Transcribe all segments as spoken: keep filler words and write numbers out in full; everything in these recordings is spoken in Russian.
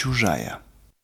чужая.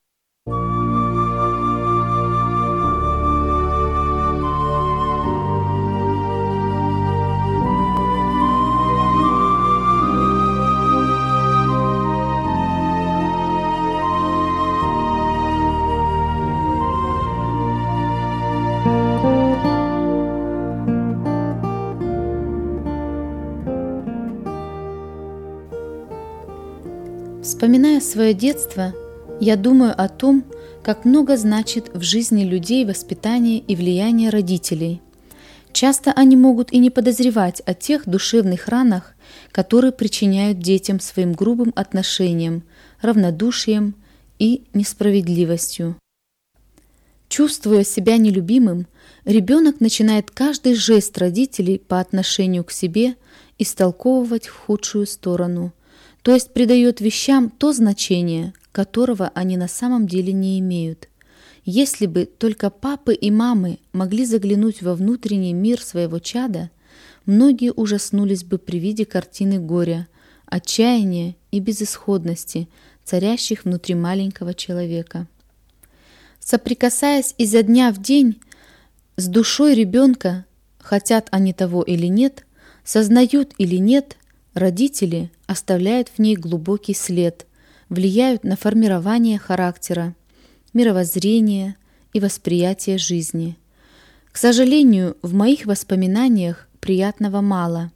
Вспоминая свое детство, я думаю о том, как много значит в жизни людей воспитание и влияние родителей. Часто они могут и не подозревать о тех душевных ранах, которые причиняют детям своим грубым отношением, равнодушием и несправедливостью. Чувствуя себя нелюбимым, ребенок начинает каждый жест родителей по отношению к себе истолковывать в худшую сторону, то есть придает вещам то значение, которого они на самом деле не имеют. Если бы только папы и мамы могли заглянуть во внутренний мир своего чада, многие ужаснулись бы при виде картины горя, отчаяния и безысходности, царящих внутри маленького человека. Соприкасаясь изо дня в день с душой ребенка, хотят они того или нет, сознают или нет, родители оставляют в ней глубокий след, влияют на формирование характера, мировоззрения и восприятие жизни. К сожалению, в моих воспоминаниях приятного мало.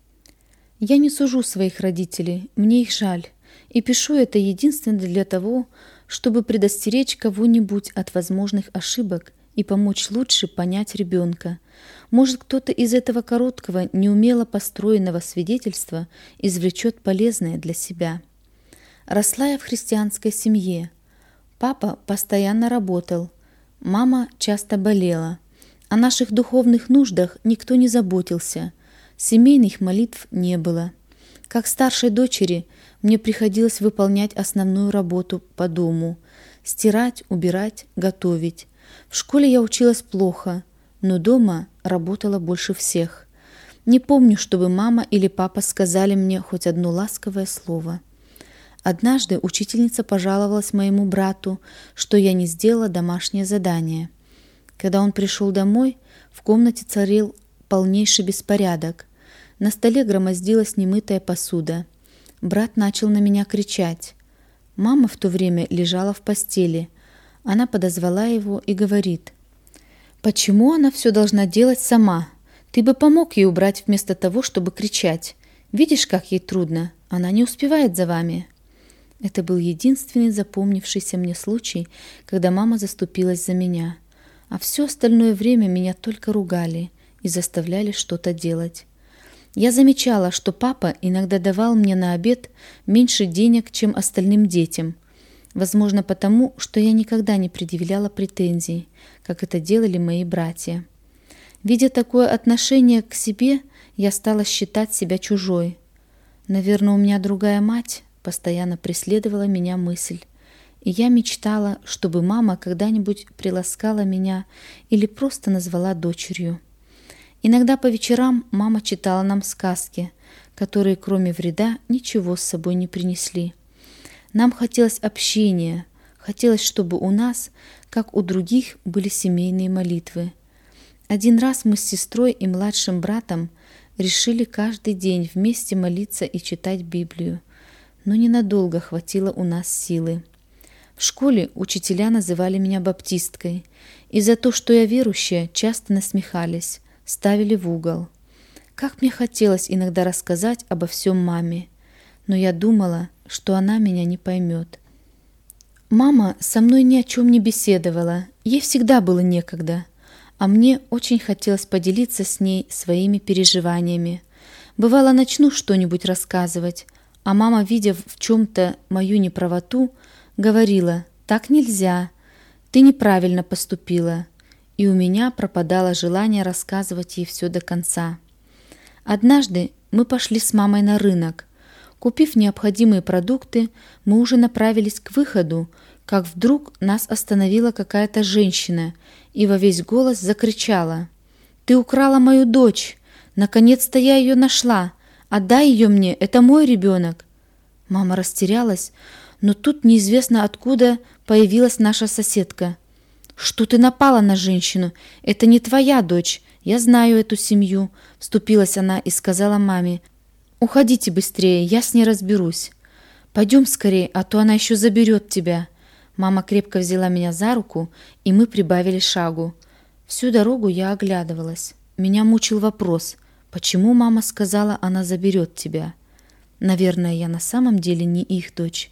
Я не сужу своих родителей, мне их жаль, и пишу это единственно для того, чтобы предостеречь кого-нибудь от возможных ошибок и помочь лучше понять ребенка. Может, кто-то из этого короткого, неумело построенного свидетельства извлечет полезное для себя. Росла я в христианской семье. Папа постоянно работал, мама часто болела. О наших духовных нуждах никто не заботился, семейных молитв не было. Как старшей дочери мне приходилось выполнять основную работу по дому – стирать, убирать, готовить. В школе я училась плохо, но дома работала больше всех. Не помню, чтобы мама или папа сказали мне хоть одно ласковое слово. Однажды учительница пожаловалась моему брату, что я не сделала домашнее задание. Когда он пришел домой, в комнате царил полнейший беспорядок. На столе громоздилась немытая посуда. Брат начал на меня кричать. Мама в то время лежала в постели. Она подозвала его и говорит: «Почему она все должна делать сама? Ты бы помог ей убрать вместо того, чтобы кричать. Видишь, как ей трудно? Она не успевает за вами». Это был единственный запомнившийся мне случай, когда мама заступилась за меня. А все остальное время меня только ругали и заставляли что-то делать. Я замечала, что папа иногда давал мне на обед меньше денег, чем остальным детям. Возможно, потому, что я никогда не предъявляла претензий, как это делали мои братья. Видя такое отношение к себе, я стала считать себя чужой. Наверное, у меня другая мать, постоянно преследовала меня мысль. И я мечтала, чтобы мама когда-нибудь приласкала меня или просто назвала дочерью. Иногда по вечерам мама читала нам сказки, которые, кроме вреда, ничего с собой не принесли. Нам хотелось общения, хотелось, чтобы у нас, как у других, были семейные молитвы. Один раз мы с сестрой и младшим братом решили каждый день вместе молиться и читать Библию, но ненадолго хватило у нас силы. В школе учителя называли меня баптисткой, и за то, что я верующая, часто насмехались, ставили в угол. Как мне хотелось иногда рассказать обо всем маме, но я думала, что она меня не поймет. Мама со мной ни о чем не беседовала, ей всегда было некогда, а мне очень хотелось поделиться с ней своими переживаниями. Бывало, начну что-нибудь рассказывать, а мама, видя в чем-то мою неправоту, говорила: «Так нельзя, ты неправильно поступила», и у меня пропадало желание рассказывать ей все до конца. Однажды мы пошли с мамой на рынок. Купив необходимые продукты, мы уже направились к выходу, как вдруг нас остановила какая-то женщина и во весь голос закричала: «Ты украла мою дочь! Наконец-то я ее нашла! Отдай ее мне, это мой ребенок!» Мама растерялась, Но тут неизвестно откуда появилась наша соседка. «Что ты напала на женщину? Это не твоя дочь. Я знаю эту семью», — вступилась она и сказала маме. «Уходите быстрее, я с ней разберусь. Пойдем скорее, а то она еще заберет тебя». Мама крепко взяла меня за руку, и мы прибавили шагу. Всю дорогу я оглядывалась. Меня мучил вопрос, почему мама сказала, она заберет тебя? Наверное, я на самом деле не их дочь.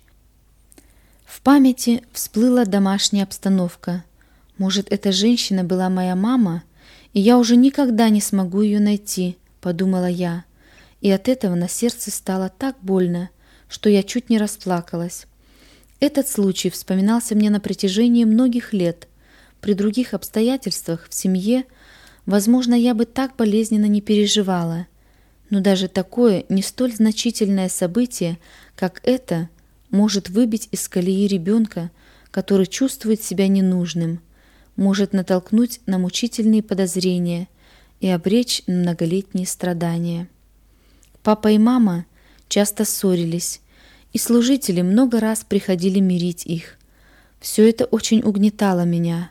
В памяти всплыла домашняя обстановка. Может, эта женщина была моя мама, и я уже никогда не смогу ее найти, подумала я. И от этого на сердце стало так больно, что я чуть не расплакалась. Этот случай вспоминался мне на протяжении многих лет. При других обстоятельствах в семье, возможно, я бы так болезненно не переживала. Но даже такое не столь значительное событие, как это, может выбить из колеи ребенка, который чувствует себя ненужным, может натолкнуть на мучительные подозрения и обречь на многолетние страдания. Папа и мама часто ссорились, и служители много раз приходили мирить их. Все это очень угнетало меня.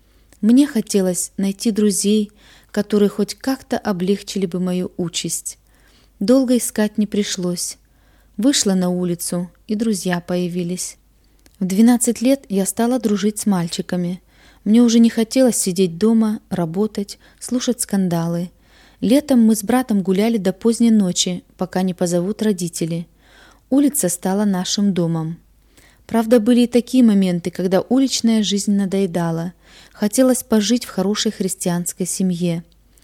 Мне хотелось найти друзей, которые хоть как-то облегчили бы мою участь. Долго искать не пришлось. Вышла на улицу, и друзья появились. В двенадцать лет я стала дружить с мальчиками. Мне уже не хотелось сидеть дома, работать, слушать скандалы. Летом мы с братом гуляли до поздней ночи, пока не позовут родители. Улица стала нашим домом. Правда, были и такие моменты, когда уличная жизнь надоедала. Хотелось пожить в хорошей христианской семье.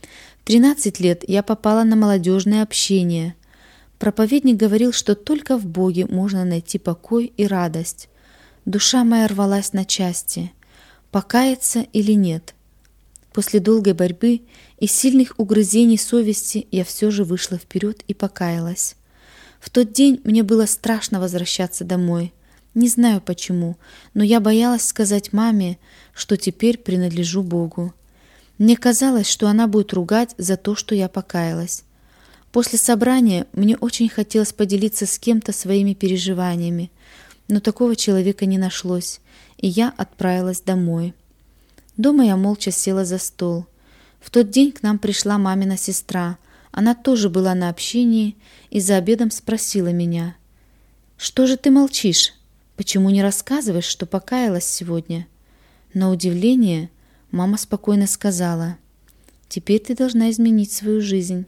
В тринадцать лет я попала на молодежное общение. Проповедник говорил, что только в Боге можно найти покой и радость. Душа моя рвалась на части. Покаяться или нет? После долгой борьбы и сильных угрызений совести я все же вышла вперед и покаялась. В тот день мне было страшно возвращаться домой. Не знаю почему, но я боялась сказать маме, что теперь принадлежу Богу. Мне казалось, что она будет ругать за то, что я покаялась. После собрания мне очень хотелось поделиться с кем-то своими переживаниями, но такого человека не нашлось, и я отправилась домой. Дома я молча села за стол. В тот день к нам пришла мамина сестра. Она тоже была на общении и за обедом спросила меня: «Что же ты молчишь? Почему не рассказываешь, что покаялась сегодня?» На удивление мама спокойно сказала: «Теперь ты должна изменить свою жизнь».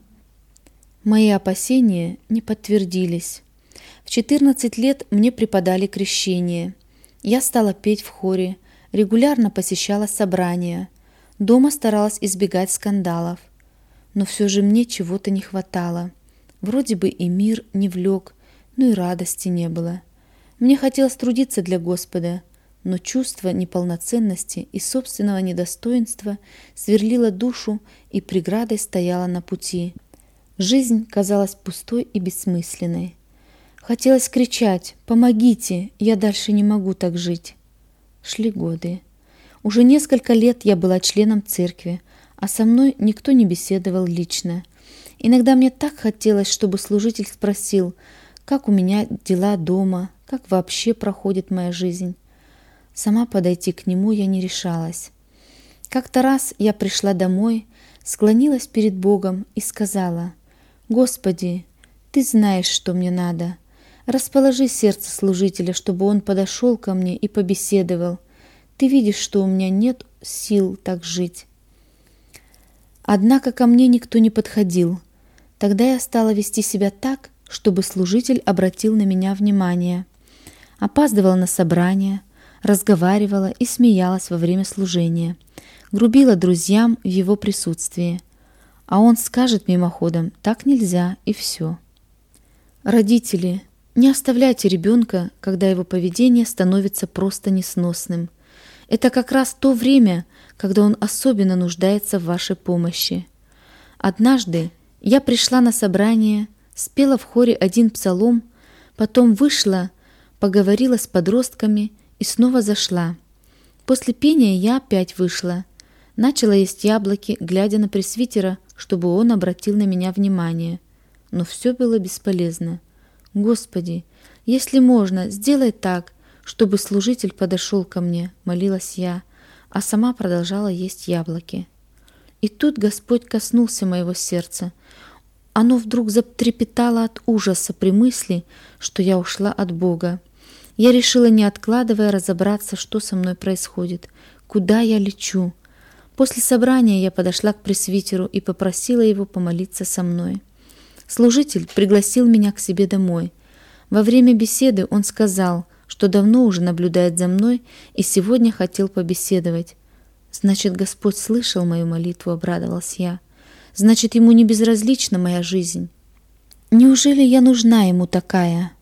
Мои опасения не подтвердились. В четырнадцать лет мне преподали крещение. Я стала петь в хоре, регулярно посещала собрания. Дома старалась избегать скандалов. Но все же мне чего-то не хватало. Вроде бы и мир не влек, но и радости не было. Мне хотелось трудиться для Господа, но чувство неполноценности и собственного недостоинства сверлило душу и преградой стояло на пути. Жизнь казалась пустой и бессмысленной. Хотелось кричать: «Помогите, я дальше не могу так жить». Шли годы. Уже несколько лет я была членом церкви, а со мной никто не беседовал лично. Иногда мне так хотелось, чтобы служитель спросил, как у меня дела дома, как вообще проходит моя жизнь. Сама подойти к нему я не решалась. Как-то раз я пришла домой, склонилась перед Богом и сказала: «Господи, Ты знаешь, что мне надо. Расположи сердце служителя, чтобы он подошел ко мне и побеседовал. Ты видишь, что у меня нет сил так жить». Однако ко мне никто не подходил. Тогда я стала вести себя так, чтобы служитель обратил на меня внимание. Опаздывала на собрания, разговаривала и смеялась во время служения, грубила друзьям в его присутствии. А он скажет мимоходом: «Так нельзя», и все. Родители, не оставляйте ребенка, когда его поведение становится просто несносным. Это как раз то время, когда он особенно нуждается в вашей помощи. Однажды я пришла на собрание, спела в хоре один псалом, потом вышла, поговорила с подростками и снова зашла. После пения я опять вышла. Начала есть яблоки, глядя на пресвитера, чтобы он обратил на меня внимание. Но все было бесполезно. «Господи, Если можно, сделай так, чтобы служитель подошел ко мне», — молилась я, а сама продолжала есть яблоки. И тут Господь коснулся моего сердца. Оно вдруг затрепетало от ужаса при мысли, что я ушла от Бога. Я решила, не откладывая, разобраться, что со мной происходит, куда я лечу. После собрания я подошла к пресвитеру и попросила его помолиться со мной. Служитель пригласил меня к себе домой. Во время беседы он сказал, что давно уже наблюдает за мной и сегодня хотел побеседовать. «Значит, Господь слышал мою молитву», — обрадовалась я. «Значит, Ему не безразлична моя жизнь. Неужели я нужна Ему такая?»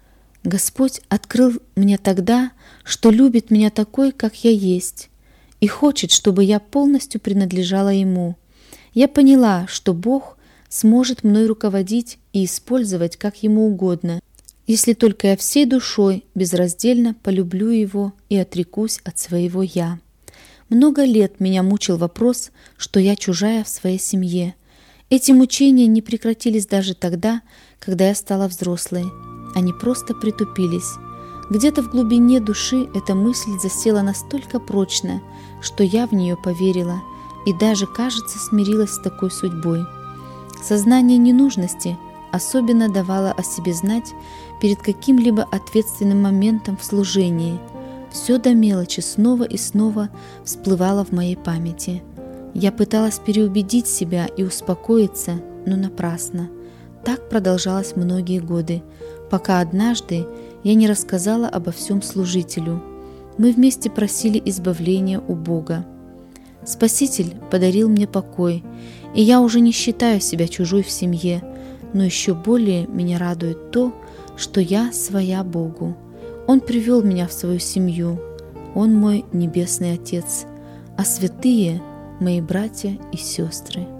Господь открыл мне тогда, что любит меня такой, как я есть, и хочет, чтобы я полностью принадлежала Ему. Я поняла, что Бог сможет мной руководить и использовать как Ему угодно, если только я всей душой безраздельно полюблю Его и отрекусь от своего «я». Много лет меня мучил вопрос, что я чужая в своей семье. Эти мучения не прекратились даже тогда, когда я стала взрослой. Они просто притупились. Где-то в глубине души эта мысль засела настолько прочно, что я в нее поверила и даже, кажется, смирилась с такой судьбой. Сознание ненужности особенно давало о себе знать перед каким-либо ответственным моментом в служении. Все до мелочи снова и снова всплывало в моей памяти. Я пыталась переубедить себя и успокоиться, но напрасно. Так продолжалось многие годы, пока однажды я не рассказала обо всем служителю. Мы вместе просили избавления у Бога. Спаситель подарил мне покой, и я уже не считаю себя чужой в семье, но еще более меня радует то, что я своя Богу. Он привел меня в свою семью. Он мой Небесный Отец, а святые — мои братья и сестры.